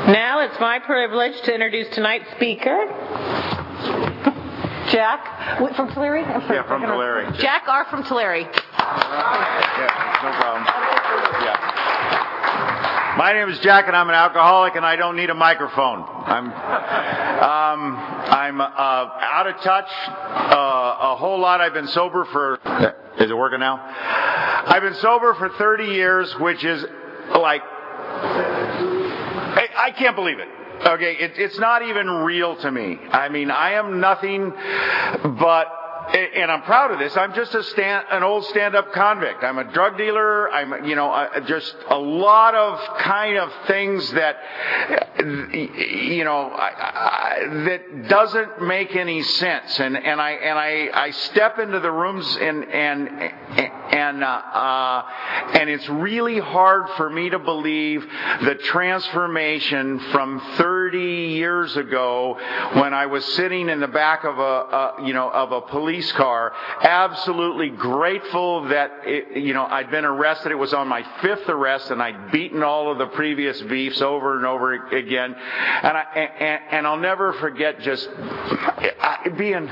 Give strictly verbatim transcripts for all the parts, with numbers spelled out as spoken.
Now it's my privilege to introduce tonight's speaker, Jack from Tulare. Yeah, from Tulare. Jack R. from Tulare. Yeah, no problem. Yeah. My name is Jack, and I'm an alcoholic, and I don't need a microphone. I'm, um, I'm uh, out of touch uh, a whole lot. I've been sober for. Is it working now? I've been sober for thirty years, which is like. I, I can't believe it. Okay, it, it's not even real to me. I mean, I am nothing but, and I'm proud of this, I'm just a stand, an old stand-up convict. I'm a drug dealer. I'm, you know, I, just a lot of kind of things that, you know, I, I, that doesn't make any sense. And and I and I, I step into the rooms and and and uh, uh, and it's really hard for me to believe the transformation from thirty years ago when I was sitting in the back of a, a you know of a police car, absolutely grateful that it, you know I'd been arrested. It was on my fifth arrest, and I'd beaten all of the previous beefs over and over again. And I and, and I'll never forget just being.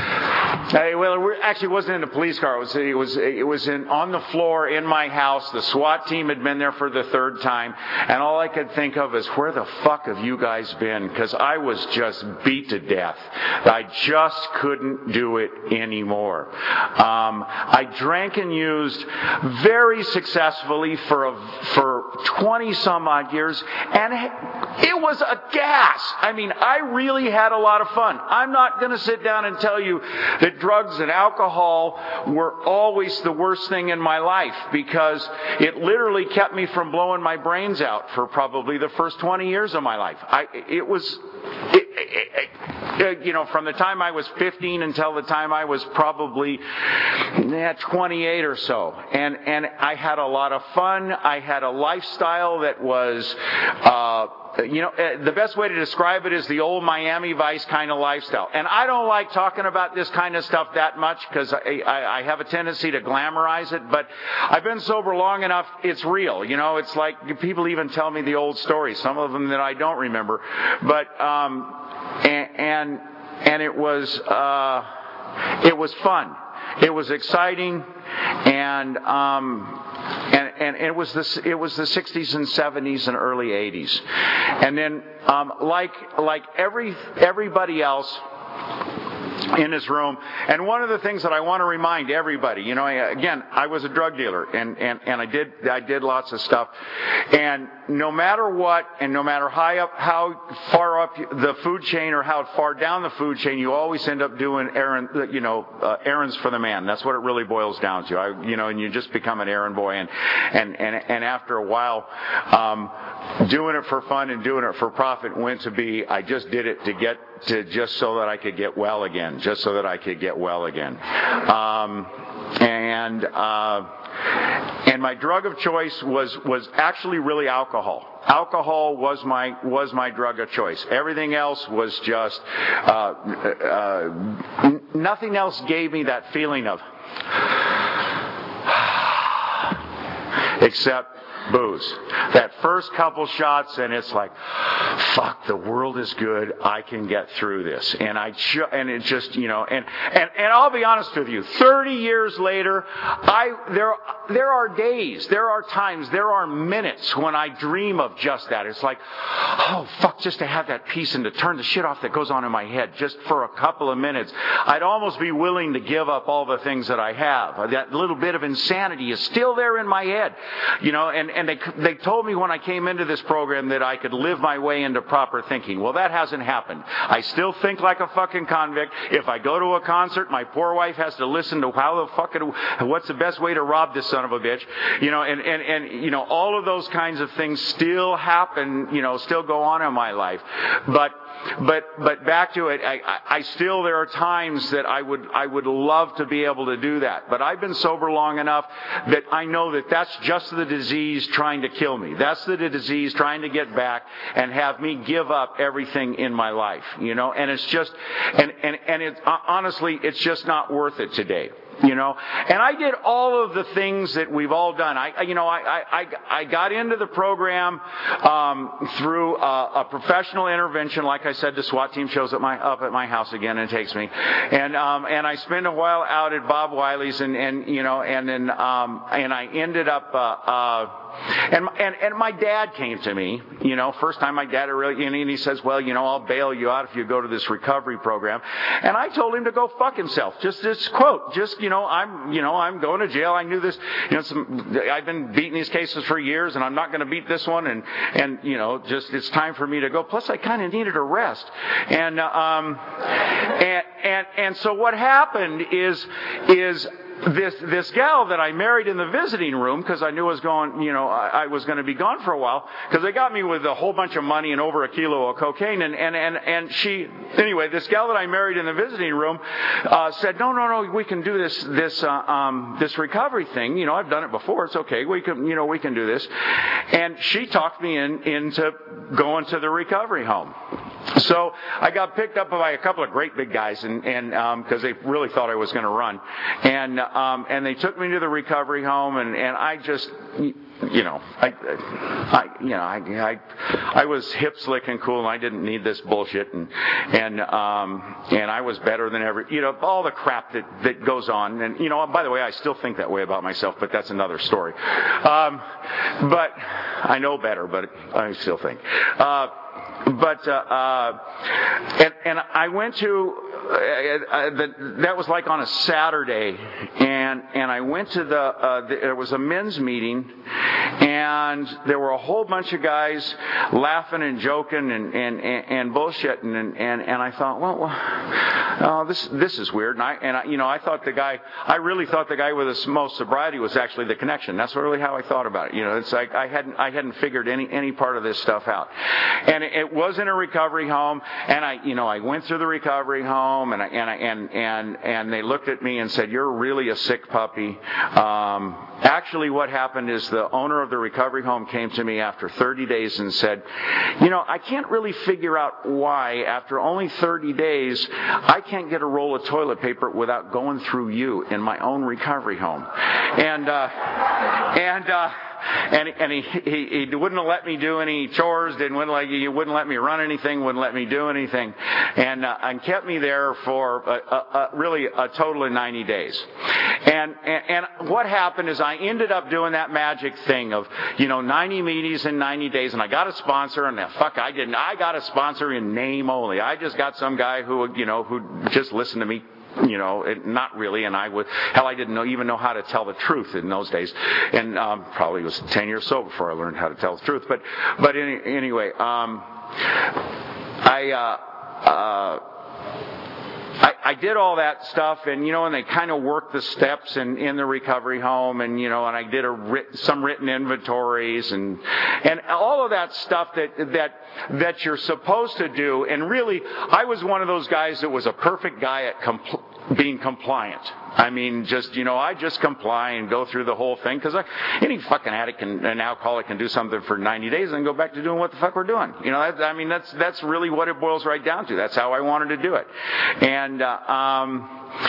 Well, it actually wasn't in a police car. It was it was it was in on the floor in my house. The SWAT team had been there for the third time, and all I could think of is, where the fuck have you guys been? Because I was just beat to death. I just couldn't do it anymore. Um, I drank and used very successfully for a, for twenty some odd years, and it was a gas. I mean, I really had a lot of fun. I'm not going to sit down and tell you that drugs and alcohol were always the worst thing in my life, because it literally kept me from blowing my brains out for probably the first twenty years of my life. I, it was, it, it, it, you know, from the time I was fifteen until the time I was probably yeah, twenty-eight or so. And, and I had a lot of fun. I had a lifestyle that was, uh, You know, the best way to describe it is the old Miami Vice kind of lifestyle. And I don't like talking about this kind of stuff that much because I, I, I have a tendency to glamorize it. But I've been sober long enough, it's real. You know, it's like people even tell me the old stories, some of them that I don't remember. But, um, and, and, and it was, uh, it was fun. It was exciting. And, um, And, and it was the it was the sixties and seventies and early eighties, and then um, like like every everybody else in this room. And one of the things that I want to remind everybody, you know, again, I was a drug dealer, and, and, and I did I did lots of stuff. And no matter what, and no matter high up, how far up the food chain or how far down the food chain, you always end up doing errand, you know, uh, errands for the man. That's what it really boils down to. I, you know, and you just become an errand boy. And and and, and after a while, um, doing it for fun and doing it for profit went to be, I just did it to get to just so that I could get well again, just so that I could get well again. Um, and uh, and my drug of choice was was actually really alcohol. Alcohol was my was my drug of choice. Everything else was just uh, uh, nothing else gave me that feeling of except booze. That first couple shots, and it's like, fuck, the world is good. I can get through this. And I ju- and it just, you know, and, and, and I'll be honest with you, thirty years later, I, there, there are days, there are times, there are minutes when I dream of just that. It's like, oh, fuck, just to have that peace and to turn the shit off that goes on in my head just for a couple of minutes. I'd almost be willing to give up all the things that I have. That little bit of insanity is still there in my head, you know, and, and they, they told me when I came into this program that I could live my way into proper thinking. Well, that hasn't happened. I still think like a fucking convict. If I go to a concert, my poor wife has to listen to how the fucking, what's the best way to rob this son of a bitch, you know, and, and, and, you know, all of those kinds of things still happen, you know, still go on in my life. But, But but back to it, I, I still, there are times that I would I would love to be able to do that. But I've been sober long enough that I know that that's just the disease trying to kill me. That's the disease trying to get back and have me give up everything in my life, you know. And it's just, and and and it honestly, it's just not worth it today. You know, and I did all of the things that we've all done. I, you know, I, I, I got into the program um, through a, a professional intervention. Like I said, the SWAT team shows up my up at my house again and takes me, and um, and I spent a while out at Bob Wiley's, and, and you know, and then um, and I ended up. Uh, uh, And, and and my dad came to me, you know, first time my dad really, and he says, well, you know, I'll bail you out if you go to this recovery program. And I told him to go fuck himself. Just this quote, just, you know, I'm, you know, I'm going to jail. I knew this, you know, some, I've been beating these cases for years, and I'm not going to beat this one. And, and, you know, just, it's time for me to go. Plus, I kind of needed a rest. And, um, and, and, and so what happened is, is, This this gal that I married in the visiting room, because I knew I was going, you know, I, I was going to be gone for a while, because they got me with a whole bunch of money and over a kilo of cocaine, and and and, and she, anyway, this gal that I married in the visiting room uh, said, no, no, no, we can do this this uh, um, this recovery thing. You know, I've done it before. It's okay. We can, you know, we can do this. And she talked me in into going to the recovery home. So I got picked up by a couple of great big guys, and and because um, they really thought I was going to run, and um, and they took me to the recovery home, and, and I just, you know, I, I you know, I, I I was hip, slick, and cool, and I didn't need this bullshit, and and um, and I was better than ever, you know, all the crap that that goes on, and you know, by the way, I still think that way about myself, but that's another story. Um, but I know better, but I still think. Uh, But, uh, uh, and, and I went to, uh, uh, the, that was like on a Saturday, and, and I went to the, uh, the, it was a men's meeting, and there were a whole bunch of guys laughing and joking and, and, and, and bullshitting, and, and, and I thought, well, well oh, this, this is weird, and I, and I, you know, I thought the guy, I really thought the guy with the most sobriety was actually the connection. That's really how I thought about it. You know, it's like I hadn't, I hadn't figured any, any part of this stuff out. And it, it was in a recovery home, and I, you know, I went through the recovery home, and I, and I, and and and they looked at me and said, "You're really a sick puppy." Um, actually, what happened is the owner of the recovery home came to me after thirty days and said, "You know, I can't really figure out why after only thirty days I can't get a roll of toilet paper without going through you in my own recovery home," and uh, and. Uh, And, and he, he, he wouldn't let me do any chores, didn't wouldn't like he wouldn't let me run anything, wouldn't let me do anything, and uh, and kept me there for a, a, a, really a total of ninety days. And, and and what happened is I ended up doing that magic thing of, you know, ninety meetings in ninety days, and I got a sponsor, and fuck, I didn't. I got a sponsor in name only. I just got some guy who, you know, who just listened to me. You know, it, not really, and I would, hell, I didn't know, even know how to tell the truth in those days, and um, probably was ten years sober before I learned how to tell the truth, but, but any, anyway, um, I, uh, uh, I, I did all that stuff, and you know, and they kind of worked the steps in, in the recovery home, and you know, and I did a writ, some written inventories, and and all of that stuff that that that you're supposed to do. And really, I was one of those guys that was a perfect guy at compl- being compliant. I mean, just, you know, I just comply and go through the whole thing, because any fucking addict can, an alcoholic can do something for ninety days and go back to doing what the fuck we're doing. You know, that, I mean, that's that's really what it boils right down to. That's how I wanted to do it. And, uh, um,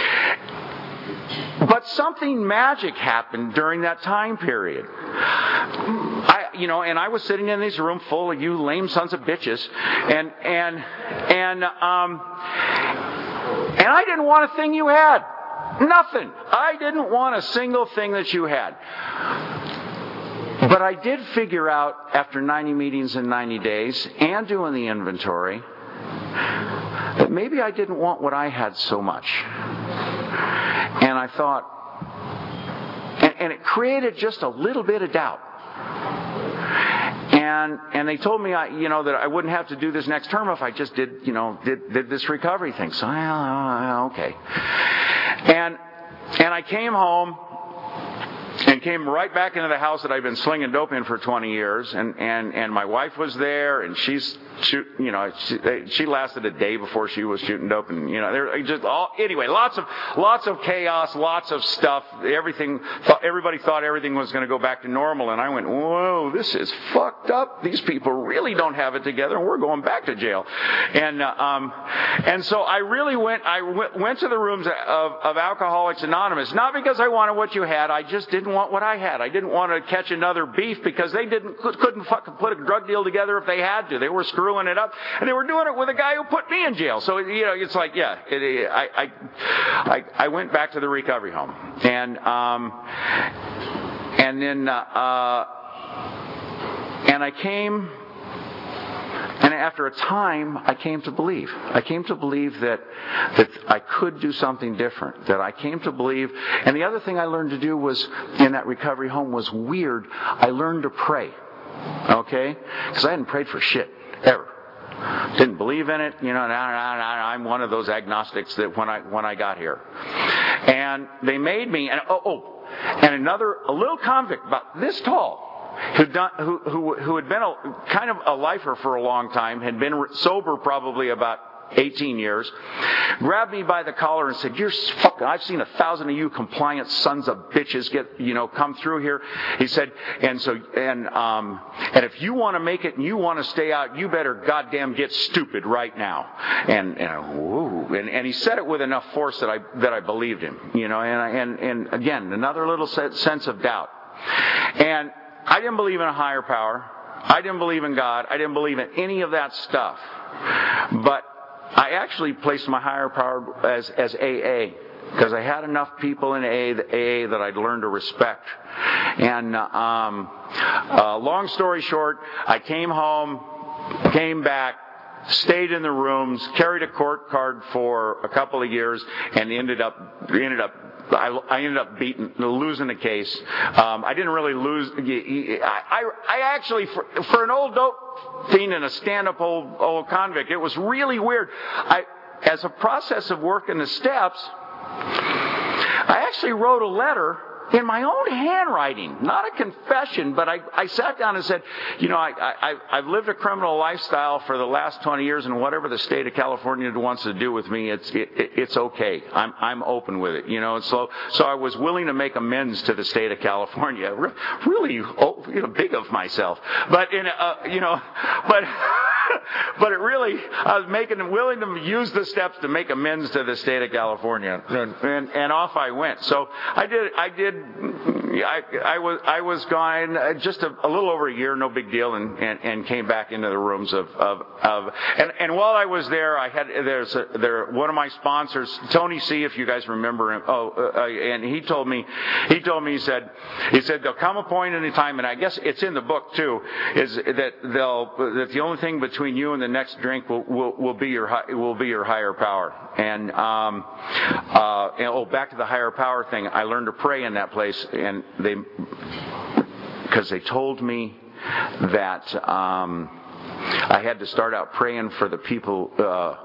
but something magic happened during that time period. I, you know, and I was sitting in this room full of you lame sons of bitches, and and and um, and I didn't want a thing you had. Nothing. I didn't want a single thing that you had. But I did figure out after ninety meetings in ninety days and doing the inventory that maybe I didn't want what I had so much. And I thought, and, and it created just a little bit of doubt. And and they told me, I, you know, that I wouldn't have to do this next term if I just did, you know, did, did this recovery thing. So, well, okay. And and I came home, and came right back into the house that I'd been slinging dope in for twenty years. And, and, and my wife was there, and she's, shoot, you know, she, she lasted a day before she was shooting dope. And, you know, there just all, anyway, lots of, lots of chaos, lots of stuff. Everything, everybody thought everything was going to go back to normal. And I went, whoa, this is fucked up. These people really don't have it together, and we're going back to jail. And, uh, um, and so I really went, I went, went to the rooms of, of Alcoholics Anonymous, not because I wanted what you had. I just didn't want what I had. I didn't want to catch another beef, because they didn't, couldn't fucking put a drug deal together if they had to. They were screwing it up, and they were doing it with a guy who put me in jail. So, you know, it's like, yeah, it, it, I, I, I, I went back to the recovery home. And, um, and then, uh, uh and I came, and after a time, I came to believe. I came to believe that that I could do something different. That I came to believe. And the other thing I learned to do was, in that recovery home, was weird. I learned to pray. Okay? Because I hadn't prayed for shit, ever. Didn't believe in it. You know, I'm one of those agnostics that when I when I got here. And they made me, and oh, oh and another, a little convict about this tall, Who'd done, who, who, who had been a, kind of a lifer for a long time, had been sober probably about eighteen years, grabbed me by the collar and said, "You're fucking, I've seen a thousand of you compliant sons of bitches get, you know, come through here." He said, and so, and, um, and if you want to make it and you want to stay out, you better goddamn get stupid right now. And, and, woo, and, and he said it with enough force that I, that I believed him, you know, and, and, and again, another little sense of doubt. And I didn't believe in a higher power. I didn't believe in God. I didn't believe in any of that stuff. But I actually placed my higher power as, as A A, because I had enough people in A A, A A that I'd learned to respect. And um, uh, long story short, I came home, came back, stayed in the rooms, carried a court card for a couple of years, and ended up ended up. I, I ended up beating, losing the case. Um, I didn't really lose. I, I, I actually, for, for an old dope fiend and a stand-up old, old convict, it was really weird. I, as a process of working the steps, I actually wrote a letter in my own handwriting, not a confession, but I, I sat down and said, you know, I, I, I've lived a criminal lifestyle for the last twenty years, and whatever the state of California wants to do with me, it's it, it's okay. I'm I'm open with it, you know. So so I was willing to make amends to the state of California. Really, oh, you know, big of myself, but in a, you know, but. But it really, I was making, willing to use the steps to make amends to the state of California, and, and, and off I went. So I did, I did, I, I was, I was gone just a, a little over a year, no big deal, and, and, and came back into the rooms of, of, of and, and while I was there, I had, there's a, there, one of my sponsors, Tony C, if you guys remember him, oh, uh, and he told me, he told me, he said, he said, there'll come a point in the time, and I guess it's in the book too, is that they'll, that the only thing between you and the next drink will, will, will be your will be your higher power. And um, uh, and, oh, back to the higher power thing. I learned to pray in that place, and they because they told me that um, I had to start out praying for the people. Uh,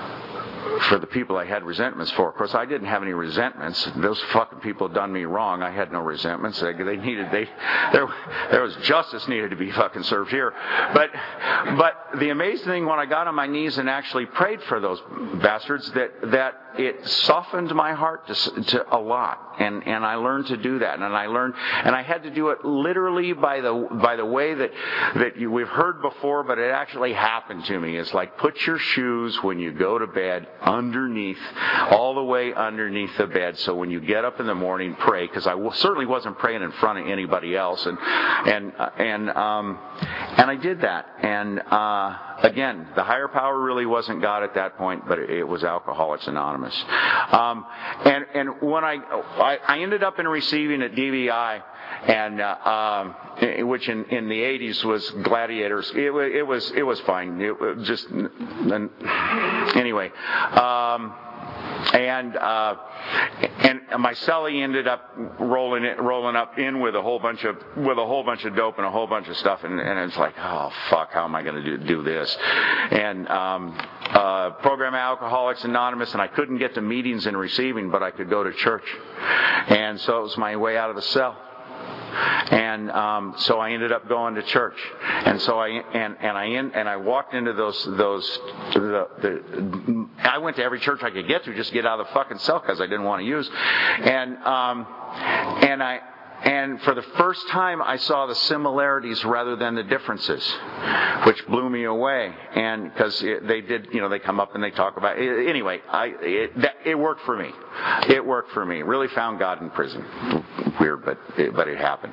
for the people I had resentments for. Of course, I didn't have any resentments. Those fucking people done me wrong. I had no resentments. They, they needed, they, there, there was justice needed to be fucking served here. But, but the amazing thing when I got on my knees and actually prayed for those bastards, that, that it softened my heart to, to a lot. And, and I learned to do that. And I learned, and I had to do it literally by the, by the way that, that you, we've heard before, but it actually happened to me. It's like, put your shoes when you go to bed underneath, all the way underneath the bed. So when you get up in the morning, pray, because I w- certainly wasn't praying in front of anybody else. And, and, and, um, and I did that. And, uh, again, the higher power really wasn't God at that point, but it was Alcoholics Anonymous. Um, and, and when I, I, I ended up in receiving at D V I, and, uh, um, which in, in the eighties was Gladiators. It, it was, it was fine. It was just, and, anyway, um, And uh, and my cellie ended up rolling it, rolling up in with a whole bunch of with a whole bunch of dope and a whole bunch of stuff, and, and it's like, oh fuck, how am I going to do, do this? And um, uh, program Alcoholics Anonymous, and I couldn't get to meetings and receiving, but I could go to church, and so it was my way out of the cell. And um, so I ended up going to church, and so I and and I in, and I walked into those those the, the I went to every church I could get to just to get out of the fucking cell because I didn't want to use, and um, and I. And for the first time, I saw the similarities rather than the differences, which blew me away. And because they did, you know, they come up and they talk about it. Anyway, I, it, that, it worked for me. It worked for me. Really found God in prison. Weird, but it, but it happened.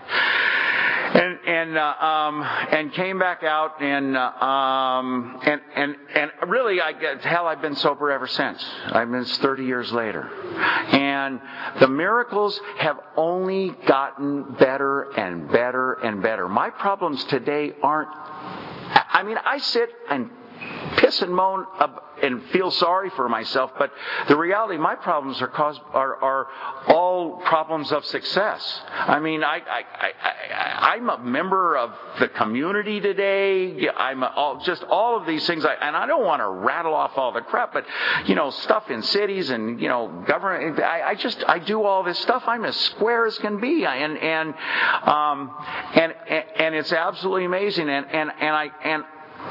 And and uh, um and came back out and uh, um and and and really I get hell I've been sober ever since. I've been thirty years later, and the miracles have only gotten better and better and better. My problems today aren't. I mean, I sit and piss and moan and feel sorry for myself, but the reality, my problems are caused are, are all problems of success. I mean, I, I, I, I'm a member of the community today. I'm a, all, just all of these things, I, and I don't want to rattle off all the crap, but you know, stuff in cities and you know, government. I, I just I do all this stuff. I'm as square as can be, and and um and and, and it's absolutely amazing, and and and I and.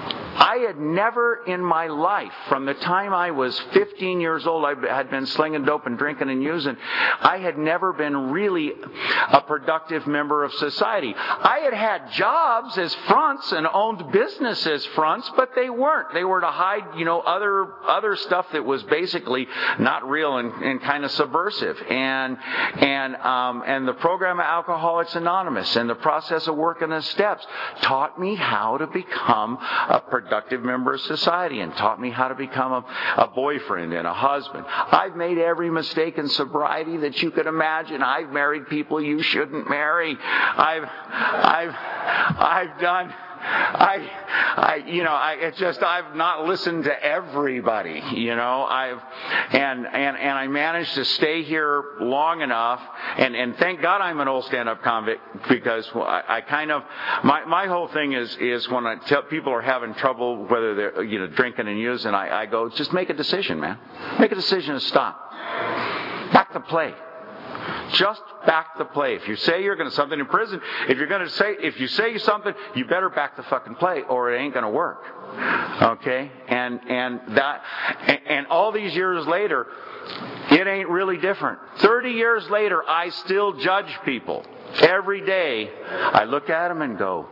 I had never in my life, from the time I was fifteen years old, I had been slinging dope and drinking and using. I had never been really a productive member of society. I had had jobs as fronts and owned business as fronts, but they weren't. They were to hide, you know, other other stuff that was basically not real and, and kind of subversive. And and um, and the program of Alcoholics Anonymous and the process of working the steps taught me how to become a productive member of society and taught me how to become a, a boyfriend and a husband. I've made every mistake in sobriety that you could imagine. I've married people you shouldn't marry. I've, I've, I've done, I, I, you know, I, it's just, I've not listened to everybody, you know, I've, and, and, and I managed to stay here long enough, and, and thank God I'm an old stand-up convict, because I, I kind of, my, my whole thing is, is when I tell people are having trouble, whether they're, you know, drinking and using, I, I go, just make a decision, man. Make a decision to stop. Back the play. Just back the play. If you say you're going to something in prison, if you're going to say, if you say something, you better back the fucking play, or it ain't going to work. Okay? And and that and, and all these years later, it ain't really different. Thirty years later, I still judge people every day. I look at them and go,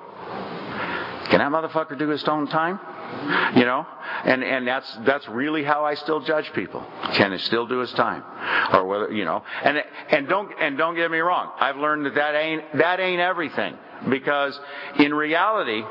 "Can that motherfucker do his own time?" You know, and and that's that's really how I still judge people. Can he still do his time, or whether you know? And and don't and don't get me wrong. I've learned that that ain't that ain't everything, because in reality,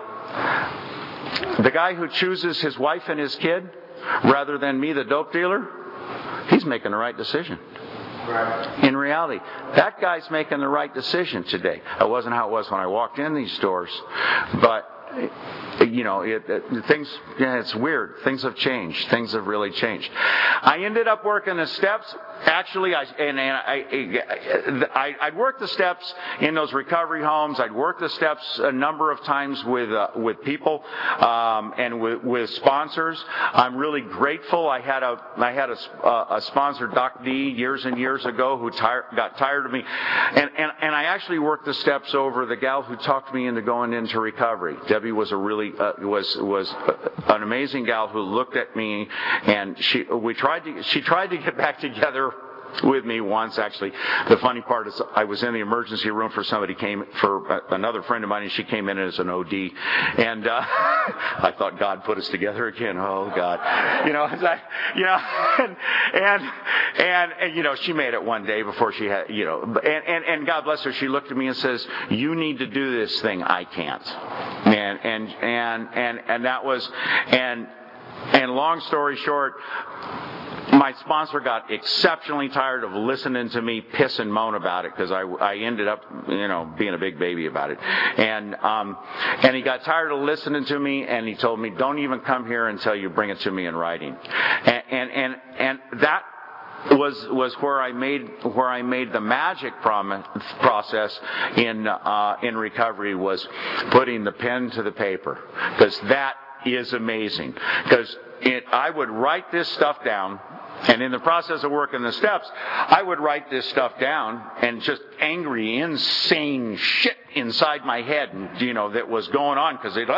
the guy who chooses his wife and his kid rather than me, the dope dealer, he's making the right decision. Right. In reality, that guy's making the right decision today. It wasn't how it was when I walked in these stores, but. You know, it, it, things, yeah, it's weird. Things have changed. Things have really changed. I ended up working the steps. Actually, I, and, and I, I, I'd worked the steps in those recovery homes. I'd worked the steps a number of times with, uh, with people, um, and with, with sponsors. I'm really grateful. I had a, I had a, a sponsor, Doc D, years and years ago, who tire, got tired of me. And, and, and I actually worked the steps over the gal who talked me into going into recovery. Debbie was a really, uh, was, was an amazing gal who looked at me, and she, we tried to, she tried to get back together with me once. Actually, the funny part is I was in the emergency room for somebody came for another friend of mine, and she came in as an O D, and uh, I thought God put us together again. Oh God, you know, as I, you know, and, and and and you know, she made it one day before she had, you know, and and and God bless her, she looked at me and says, "You need to do this thing. I can't." And and and and and that was and and long story short, my sponsor got exceptionally tired of listening to me piss and moan about it, because I, I ended up, you know, being a big baby about it. And um, and he got tired of listening to me, and he told me, "Don't even come here until you bring it to me in writing." And and and, and that was was where I made where I made the magic prom- process in uh, in recovery, was putting the pen to the paper, because that is amazing. Because I would write this stuff down. and in the process of working the steps, I would write this stuff down, and just angry, insane shit inside my head, you know, that was going on because they,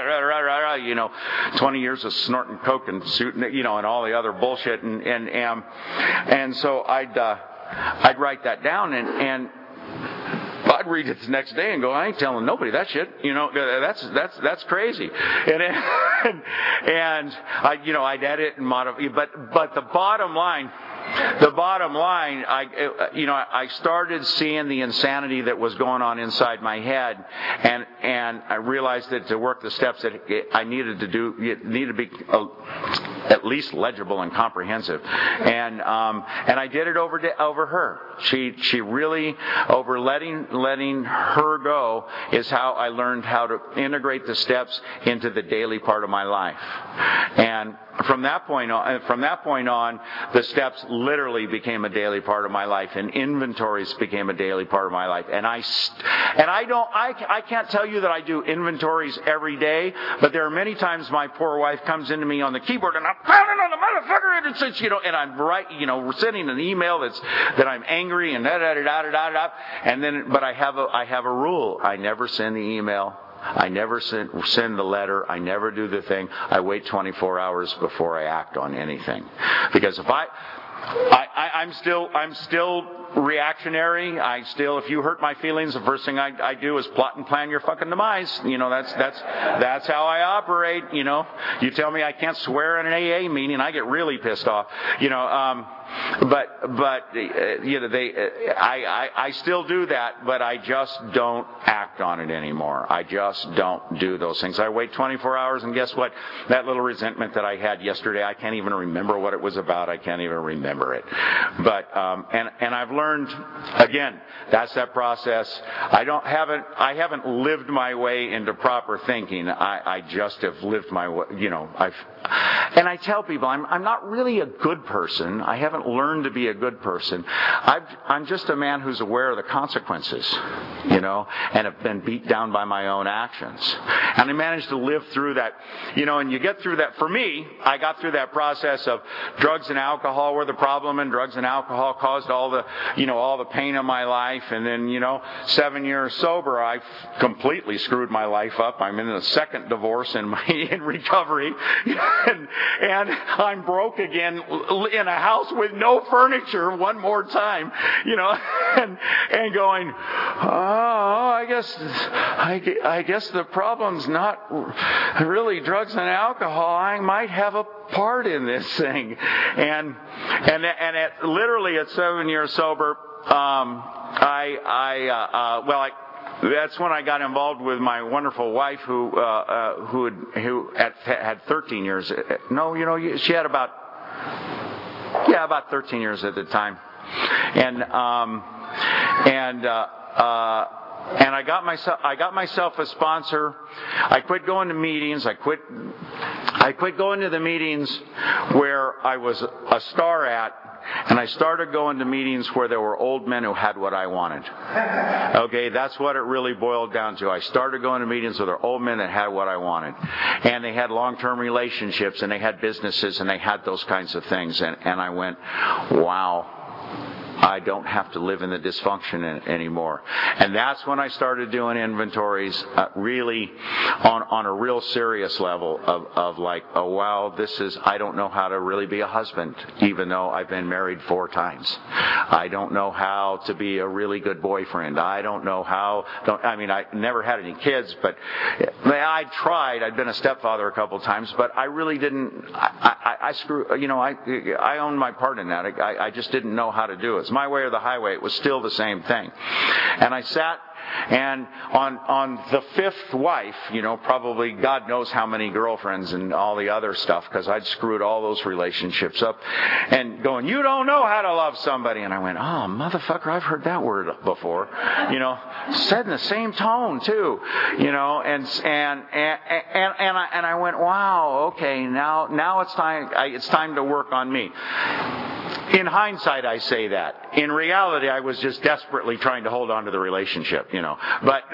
you know, twenty years of snorting coke and shooting, you know, and all the other bullshit, and and um, and so I'd uh, I'd write that down, and and. I'd read it the next day and go, I ain't telling nobody that shit. You know, that's that's that's crazy. And and, and I, you know, I'd edit and modify. But but the bottom line. The bottom line, I, you know, I started seeing the insanity that was going on inside my head, and and I realized that to work the steps that I needed to do, it needed to be uh, at least legible and comprehensive, and um, and I did it over to, over her. She she really over letting letting her go is how I learned how to integrate the steps into the daily part of my life, and. From that point on, from that point on, the steps literally became a daily part of my life, and inventories became a daily part of my life. And I, and I don't, I, I can't tell you that I do inventories every day, but there are many times my poor wife comes into me on the keyboard and I'm pounding on the motherfucker, and it's, you know, and I'm right, you know, sending an email that's that I'm angry and da da da da da da, and then, but I have a, I have a rule: I never send the email. I never send, send the letter. I never do the thing. I wait twenty-four hours before I act on anything. Because if I, I, I I'm still, I'm still reactionary. I still, if you hurt my feelings, the first thing I, I do is plot and plan your fucking demise. You know, that's, that's, that's how I operate. You know, you tell me I can't swear in an A A meeting, I get really pissed off. You know, um, But but uh, you know they uh, I, I I still do that, but I just don't act on it anymore. I just don't do those things. I wait twenty-four hours, and guess what? That little resentment that I had yesterday, I can't even remember what it was about. I can't even remember it. But um, and and I've learned again. That's that process. I don't haven't I haven't lived my way into proper thinking. I, I just have lived my way. You know I've and I tell people I'm I'm not really a good person. I haven't learned to be a good person. I've, I'm just a man who's aware of the consequences, you know, and have been beat down by my own actions. And I managed to live through that, you know, and you get through that. For me, I got through that process of drugs and alcohol were the problem, and drugs and alcohol caused all the, you know, all the pain of my life. And then, you know, seven years sober, I completely screwed my life up. I'm in the second divorce in my in recovery, and, and I'm broke again in a house with no furniture one more time, you know, and and going, oh, I guess I, I guess the problem's not really drugs and alcohol. I might have a part in this thing, and and and at literally at seven years sober, um, I I uh, uh, well I. That's when I got involved with my wonderful wife, who uh, uh, who had, who had, had thirteen years. No, you know, she had about. Yeah, about thirteen years at the time, and um, and uh, uh, and I got myself I got myself a sponsor. I quit going to meetings. I quit I quit going to the meetings where I was a star at. And I started going to meetings where there were old men who had what I wanted. Okay, that's what it really boiled down to. I started going to meetings where there were old men that had what I wanted. And they had long-term relationships, and they had businesses, and they had those kinds of things. And, and I went, wow. I don't have to live in the dysfunction in, anymore. And that's when I started doing inventories, uh, really on, on a real serious level of, of like, oh wow, this is, I don't know how to really be a husband, even though I've been married four times. I don't know how to be a really good boyfriend. I don't know how, don't, I mean, I never had any kids, but I tried. I'd been a stepfather a couple of times, but I really didn't, I, I, I screw, you know, I, I own my part in that. I, I just didn't know how to do it. My way or the highway, it was still the same thing. And I sat and on on the fifth wife, you know, probably God knows how many girlfriends and all the other stuff, because I'd screwed all those relationships up, and going, you don't know how to love somebody. And I went, oh, motherfucker, I've heard that word before, you know, said in the same tone too, you know, and and and and, and I and I went, wow, okay, now now it's time it's time to work on me. In hindsight, I say that. In reality, I was just desperately trying to hold on to the relationship, you know. But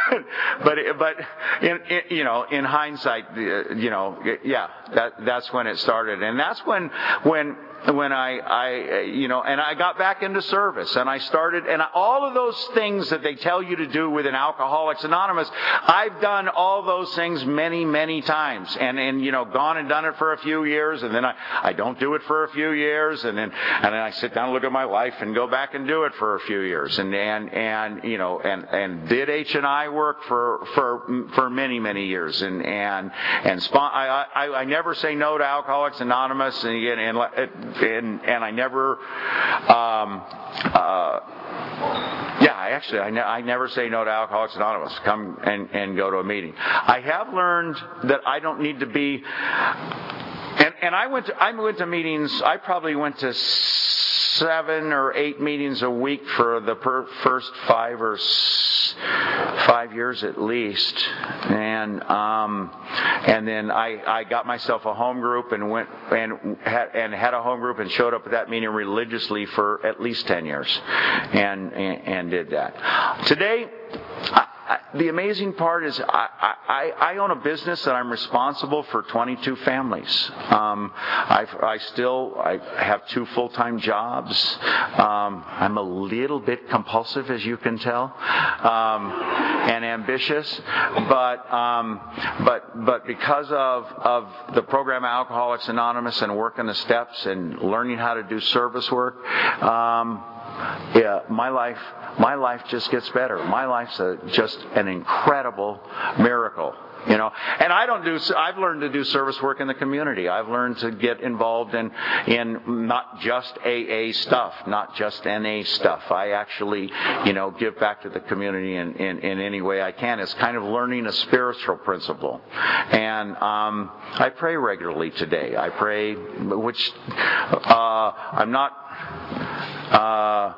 but but in, in you know in hindsight, you know, yeah, that that's when it started, and that's when when. when I, I, you know, and I got back into service and I started, and all of those things that they tell you to do within Alcoholics Anonymous, I've done all those things many, many times, and, and, you know, gone and done it for a few years, and then I, I don't do it for a few years, and then, and then I sit down and look at my life and go back and do it for a few years, and, and, and, you know, and, and did H and I work for, for, for many, many years, and, and, and spon- I, I, I never say no to Alcoholics Anonymous, and, and, and And, and I never, um, uh, yeah, I actually, I, ne- I never say no to Alcoholics Anonymous. Come and, and go to a meeting. I have learned that I don't need to be, and, and I went to, I went to meetings, I probably went to seven or eight meetings a week for the per, first five or s- five years at least, and um, and then I, I got myself a home group and went and had and had a home group and showed up at that meeting religiously for at least ten years, and and, and did that. Today, I, I, the amazing part is I, I, I own a business that I'm responsible for twenty-two families. Um, I, I still I have two full-time jobs. Um, I'm a little bit compulsive, as you can tell, um, and ambitious. But um, but but because of of the program Alcoholics Anonymous and working the steps and learning how to do service work. Um, Yeah, my life, my life just gets better. My life's a, just an incredible miracle, you know. And I don't do. I've learned to do service work in the community. I've learned to get involved in in not just A A stuff, not just N A stuff. I actually, you know, give back to the community in in, in any way I can. It's kind of learning a spiritual principle. And um, I pray regularly today. I pray, which uh, I'm not. Uh,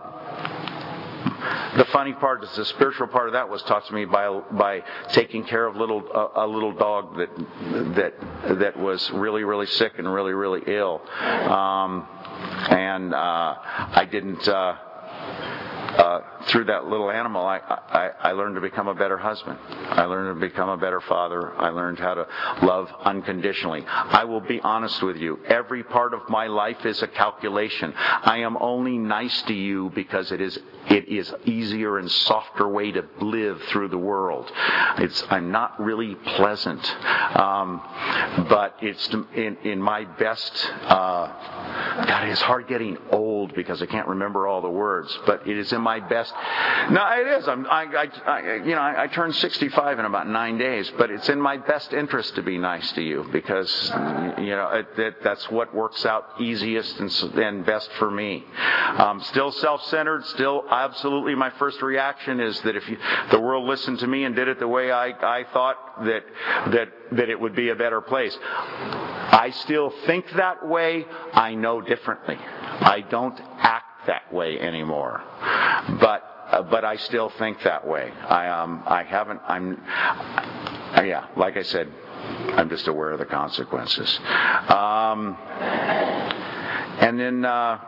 the funny part is the spiritual part of that was taught to me by by taking care of little a, a little dog that that that was really really sick and really really ill, um, and uh, I didn't. Uh, Uh, through that little animal, I, I, I learned to become a better husband. I learned to become a better father. I learned how to love unconditionally. I will be honest with you. Every part of my life is a calculation. I am only nice to you because it is it is easier and softer way to live through the world. It's I'm not really pleasant, um, but it's in, in my best. Uh, God, it's hard getting old because I can't remember all the words, but it is in my best. No, it is. I'm, I, I, I, you know, I, I turned sixty-five in about nine days, but it's in my best interest to be nice to you because, you know, it, it, that's what works out easiest and, and best for me. Um, still self-centered. Still, absolutely, my first reaction is that if you, the world listened to me and did it the way I, I thought that that that it would be a better place. I still think that way. I know differently. I don't act that way anymore, but uh, but I still think that way. I um I haven't. I'm uh, yeah. Like I said, I'm just aware of the consequences. Um, and then uh,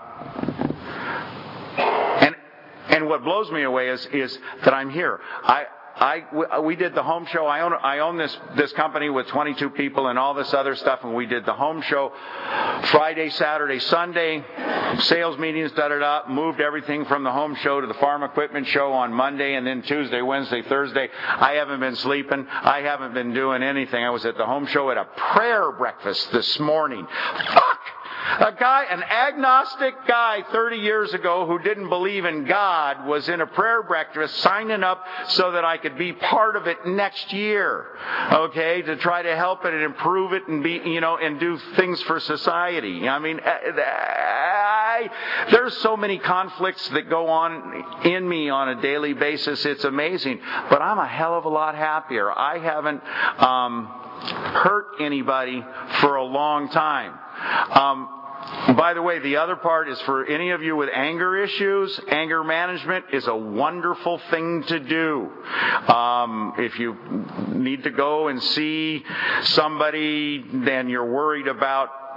and and what blows me away is is that I'm here. I. I, we did the home show. I own, I own this, this company with twenty-two people and all this other stuff, and we did the home show Friday, Saturday, Sunday, sales meetings, da-da-da, moved everything from the home show to the farm equipment show on Monday, and then Tuesday, Wednesday, Thursday. I haven't been sleeping. I haven't been doing anything. I was at the home show at a prayer breakfast this morning. Fuck! A guy, an agnostic guy thirty years ago who didn't believe in God was in a prayer breakfast signing up so that I could be part of it next year. Okay, to try to help it and improve it and be, you know, and do things for society. I mean, I, there's so many conflicts that go on in me on a daily basis. It's amazing. But I'm a hell of a lot happier. I haven't um, hurt anybody for a long time. Um, By the way, the other part is for any of you with anger issues. Anger management is a wonderful thing to do. Um, if you need to go and see somebody, then you're worried about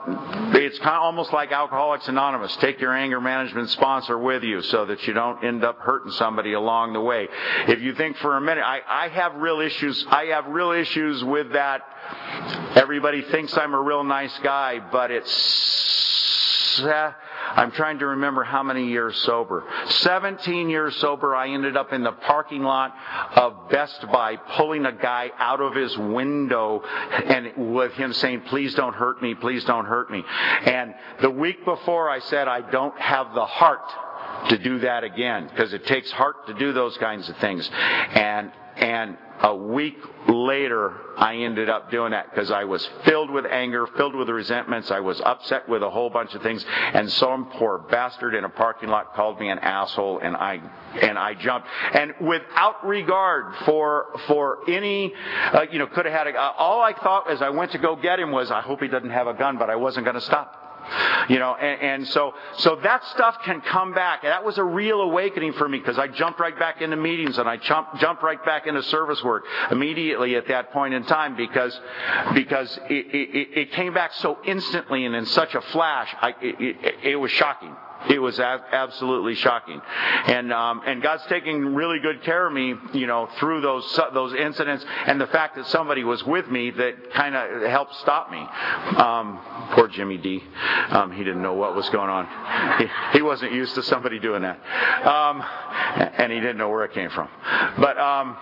it's kind of almost like Alcoholics Anonymous. Take your anger management sponsor with you so that you don't end up hurting somebody along the way. If you think for a minute, I, I have real issues. I have real issues with that. Everybody thinks I'm a real nice guy, but it's... Uh, I'm trying to remember how many years sober. seventeen years sober, I ended up in the parking lot of Best Buy pulling a guy out of his window and with him saying, please don't hurt me, please don't hurt me. And the week before I said, I don't have the heart to do that again, because it takes heart to do those kinds of things. And and a week later, I ended up doing that because I was filled with anger, filled with resentments. I was upset with a whole bunch of things, and some poor bastard in a parking lot called me an asshole, and I and I jumped. And without regard for for any, uh, you know, could have had a. Uh, all I thought as I went to go get him was, I hope he doesn't have a gun, but I wasn't going to stop. You know, and, and so so that stuff can come back. And that was a real awakening for me, because I jumped right back into meetings, and I jumped jumped right back into service work immediately at that point in time, because because it, it, it came back so instantly and in such a flash. I, it, it, it was shocking. It was a- absolutely shocking, and um, and God's taking really good care of me, you know, through those those incidents, and the fact that somebody was with me that kind of helped stop me. Um, poor Jimmy D, um, he didn't know what was going on. He, he wasn't used to somebody doing that, um, and he didn't know where it came from. But um,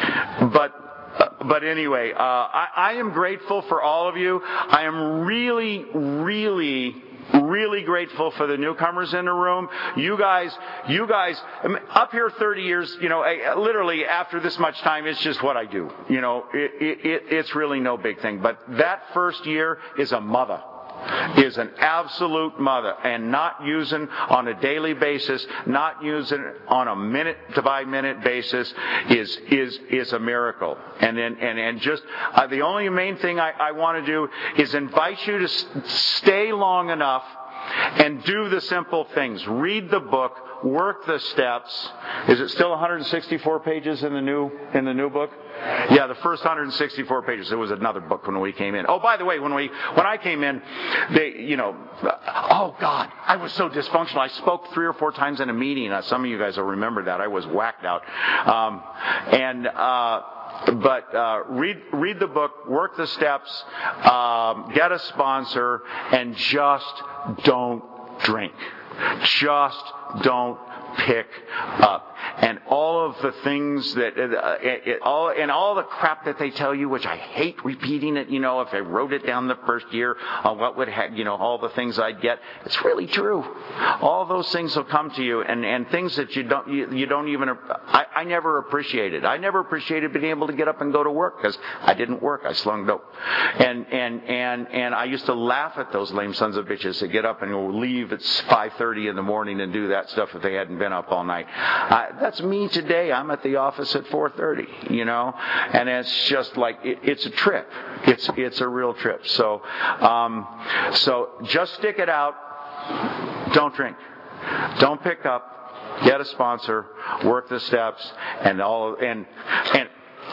but. But anyway, uh, I, I am grateful for all of you. I am really, really. Really grateful for the newcomers in the room. You guys, you guys, up here thirty years, you know, literally after this much time, it's just what I do. You know, it, it, it's really no big thing. But that first year is a mother. Is an absolute mother, and not using on a daily basis, not using on a minute to by minute basis is is is a miracle. And then and and just uh, the only main thing I, I want to do is invite you to s- stay long enough and do the simple things. Read the book, work the steps. Is it still one hundred sixty-four pages in the new in the new book? Yeah, the first one hundred sixty-four pages. There was another book when we came in. Oh, by the way, when we when I came in, they, you know, oh God, I was so dysfunctional. I spoke three or four times in a meeting. Uh, some of you guys will remember that. I was whacked out, um, and. Uh, But uh, read read the book, work the steps, um, get a sponsor, and just don't drink. Just don't pick up. And all of the things that, uh, it, it, all and all the crap that they tell you, which I hate repeating it. You know, if I wrote it down the first year, uh, what would ha- you know all the things I'd get? It's really true. All those things will come to you, and, and things that you don't you, you don't even. I, I never appreciated. I never appreciated being able to get up and go to work, because I didn't work. I slung dope, and and and and I used to laugh at those lame sons of bitches that get up and will leave at five thirty in the morning and do that stuff if they hadn't been up all night. I, that's me today. I'm at the office at four thirty, you know, and it's just like it, it's a trip. It's it's a real trip. So um, so just stick it out. Don't drink. Don't pick up. Get a sponsor. Work the steps, and all and and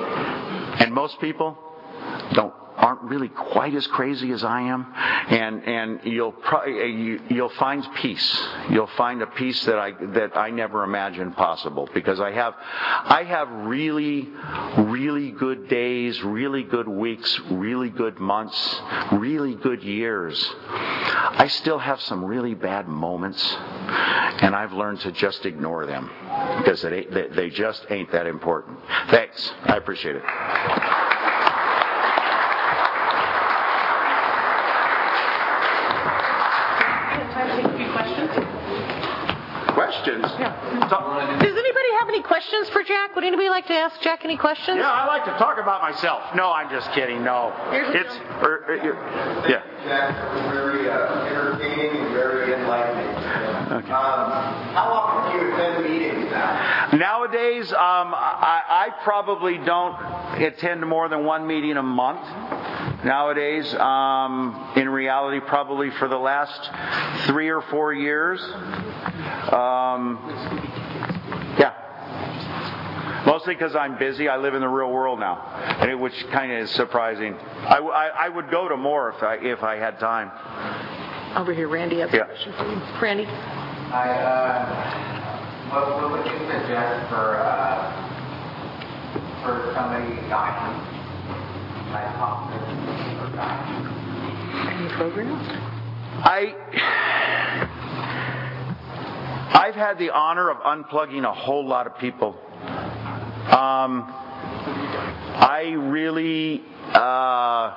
and most people don't. aren't really quite as crazy as I am, and and you'll probably you, you'll find peace. You'll find a peace that I that I never imagined possible, because I have I have really really good days, really good weeks, really good months, really good years. I still have some really bad moments, and I've learned to just ignore them, because they they, they just ain't that important. Thanks, I appreciate it. Questions? Yeah. Does anybody have any questions for Jack? Would anybody like to ask Jack any questions? Yeah, I like to talk about myself. No, I'm just kidding. No, it's or, or, yeah. Jack, very uh, entertaining and very enlightening. Okay. Um, how often do you attend meetings now? Nowadays, um, I, I probably don't attend more than one meeting a month. Nowadays, um, in reality, probably for the last three or four years. Um, yeah. Mostly because I'm busy. I live in the real world now, and it, which kind of is surprising. I, I, I would go to more if I if I had time. over here, Randy has Yeah. a question for you. Randy? I, uh, what, what would you suggest for, uh, for somebody dying, like hospice or dying? Any programs? I, I've had the honor of unplugging a whole lot of people. Um, I really, uh,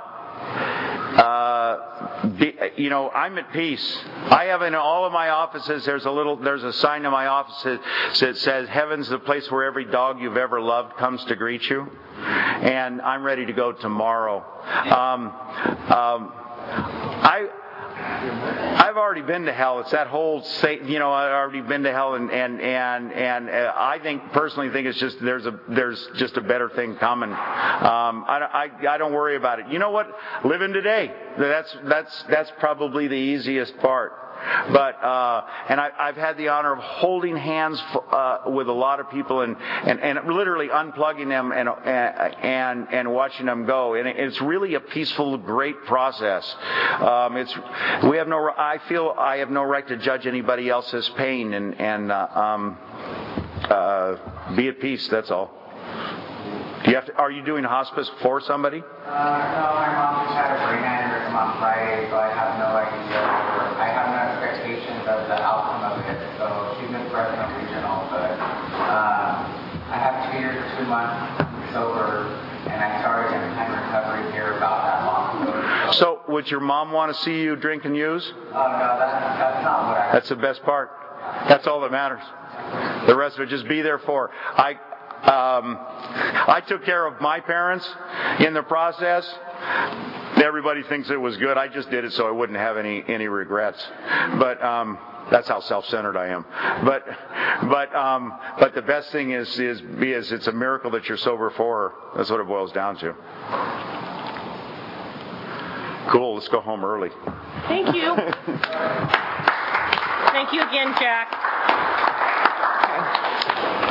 uh, be, you know, I'm at peace. I have in all of my offices, there's a little, there's a sign in my office that, that says, "Heaven's the place where every dog you've ever loved comes to greet you." And I'm ready to go tomorrow. Um, um, I, I've already been to hell. It's that whole, you know, I've already been to hell, and and and and uh, I think personally think it's just there's a there's just a better thing coming. Um, I, I I don't worry about it. You know what? Living today. That's that's that's probably the easiest part. But uh, and I, I've had the honor of holding hands uh, with a lot of people and, and, and literally unplugging them and and and watching them go. And it's really a peaceful, great process. Um, it's we have no. I feel I have no right to judge anybody else's pain and and uh, um, uh, be at peace. That's all. Do you have to, are you doing hospice for somebody? Uh, no, my mom just had a brain aneurysm on Friday, so I have no idea. I have no expectations of the outcome of it. So she's in Fresno Regional, but um, I have two years, two months sober, and I started in time recovery here about that long. So, would your mom want to see you drink and use? Oh no, that's that's not what I. That's the best part. That's all that matters. The rest of it, just be there for. I. Um, I took care of my parents in the process. Everybody thinks it was good. I just did it so I wouldn't have any any regrets. But um, that's how self-centered I am. But but um, but the best thing is is is it's a miracle that you're sober for her. That's what it boils down to. Cool. Let's go home early. Thank you. Thank you again, Jack.